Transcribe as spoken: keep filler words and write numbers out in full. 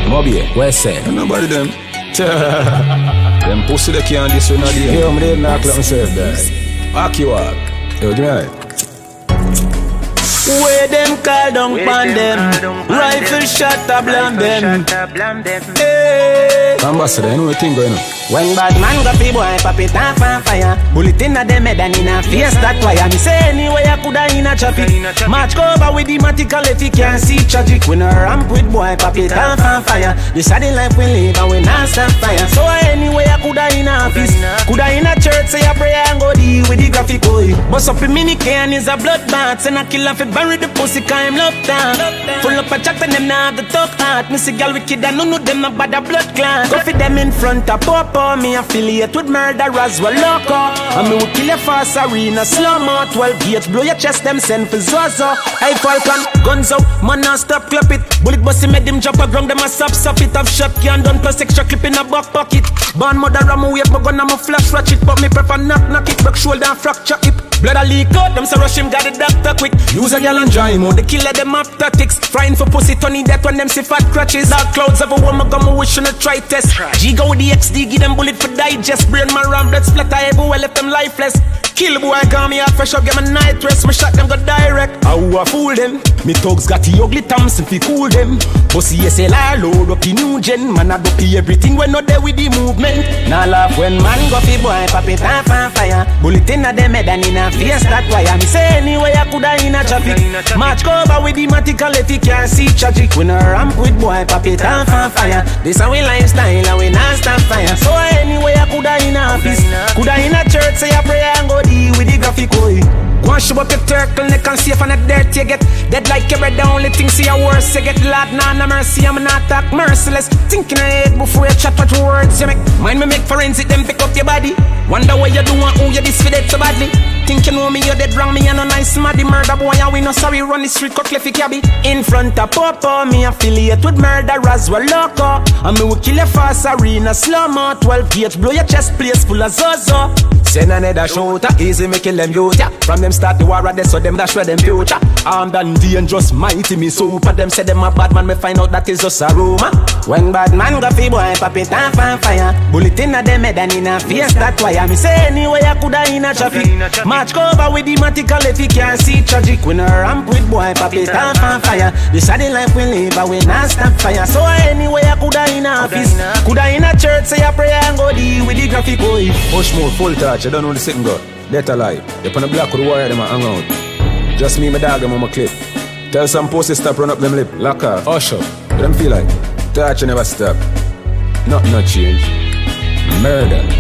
Moby, where say? Nobody them. Them pussy they can't this one. Yo, I'm ready to knock myself down. Aki walk. Yo, give me a Where them call down pan them, rifle shot a blam them. Hey. Ambassador, you know what thing going on? When bad man go fi boy, pop it off on fire. Bullet inna them head and inna face that wire. Me say anyway I coulda inna traffic. Match cover with the matical if you can't see tragic. When a ramp with boy, pop it off on fire. This a the life we live and we not stop fire. So anyway I coulda inna office, coulda inna church say a prayer and go deal with the graphic boy. Bust up a mini can is a blood bath, and a killer fi bury the pussy 'cause him love down. Full up a chat and them nah the talk heart. Me see gal wicked and none of them a bad a blood clan. Go fi them in front of pop. Me affiliate with murderers, well loco. And me will kill your fast arena, slow-mo. Twelve gates, blow your chest, them send for Zozo. Hey Falcon, guns out, man now stop clap it. Bullet busty made them jump a ground, them a stop, stop it. Have shot can done plus extra clip in a back pocket. Born mother ram away, my gun I'm a flash ratchet. But me prefer knock, knock it, back shoulder and fracture hip. Blood a leak out, them so rush him, got the doctor quick. Use a gal and dry him out, the killer them have tactics. Frying for pussy, Tony that when them see fat crutches. Dark clouds of a woman, gun me wishing a try test. G go with the X D, give them bullet for digest. Brain man ram, blood splatter everywhere, left them lifeless. Kill boy, call me out fresh up, get my night rest. Me shot them go direct. How I fool them? Me thugs got the ugly Thompson fi cool them. Pussy S L R load up the new gen. Man I do pay everything when not there with the movement. Now laugh when man go fi boy, pop it off on fire. Bullet inna them head and inna face that wire. Me say anyway I coulda inna traffic. Match cover with the matical if you can't see tragic. When a ramp with boy, pop it off on fire. This how we lifestyle and we not stop fire. So anyway I coulda inna office, coulda inna church say a prayer and go deal with the graphic boy. Go and show up your turtleneck and safe and a dirt you get. Dead like your bread, the only thing see a worse you get. Lord, nah, no mercy, I'm not talk merciless. Thinking ahead before you chat what words you make. Mind me make forensic, then pick up your body. Wonder what you do and who you this for dead so badly. Think you know me, you dead wrong, me and no nice maddy. Murder boy, and we no sorry, run the street, cut left cabby. In front of Popo, me affiliate with murderers, well loco. And me will kill your fast arena, slow-mo. Twelve gates, blow your chest, place full of Zozo. Send another shooter, easy me kill them youth, yeah. From them start the war at so them dash for them future. Armed and dangerous, mighty me super. Them say them a bad man, me find out that is just a rumor. When bad man go fi boy, pop it off on fire. Bullet inna them head and inna face that wire. Me say anyway I coulda inna traffic. Match cover with the matical if you can't see tragic. When a ramp with boy, pop it off on fire. This a the life we live and we not stop fire. So anyway I coulda inna office, coulda inna church say a prayer and go deal with the graphic boy. Push more, full touch, you don't know the sitting go. Dead alive. You on the block with the wire, them a hang out. Just me, my dog, them on my clip. Tell some pussy stop, run up them lip. Lock off. Usher. Let them feel like touch, you never stop. Nothing not change. Murder.